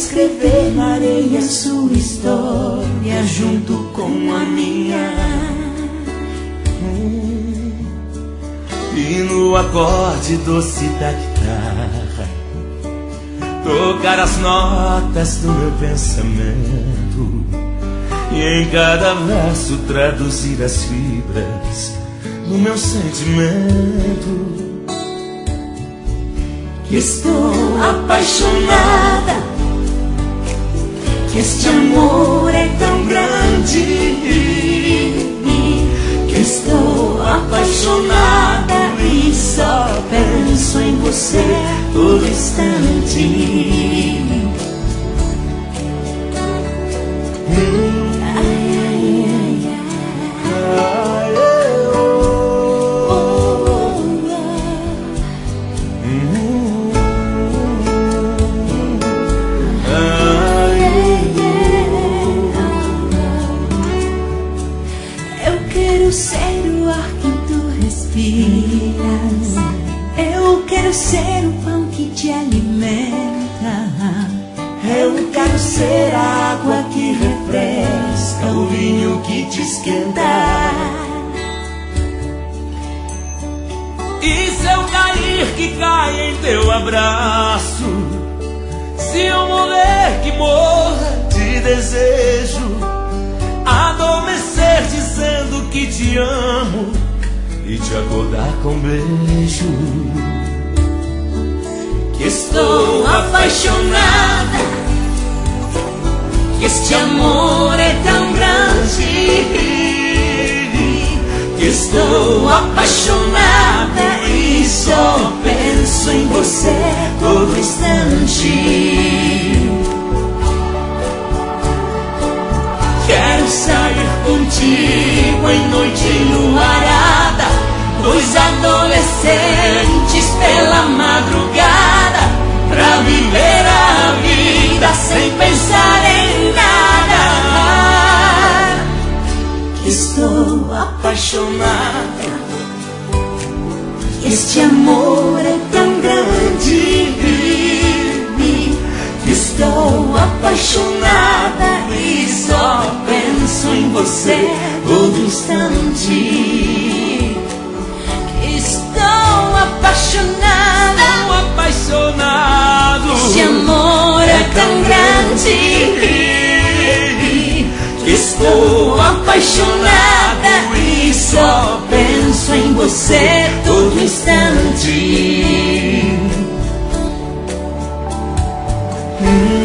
escrever na areia sua história junto com a minha. E no acorde doce da guitarra tocar as notas do meu pensamento, e em cada verso traduzir as fibras do meu sentimento. Que estou apaixonada, que este amor é tão grande, que estou apaixonada e só penso em você todo instante. Eu quero ser o ar que tu respiras, eu quero ser o pão que te alimenta, eu quero ser a água que refresca, o vinho que te esquenta. E se eu cair, que caia em teu abraço, se eu morrer, que morra de desejo, adormecer dizendo que te amo e te acordar com um beijo. Que estou apaixonada, que este amor é tão grande, que estou apaixonada e só penso em você todo instante. Quero sair contigo em noite enluarada, dois adolescentes pela madrugada, pra viver a vida sem pensar em nada. Que estou apaixonada, que este amor é tão grande, que estou apaixonada e só penso em você todo instante. Que estou apaixonada, este amor é tão grande, que estou apaixonada e só penso em você todo instante.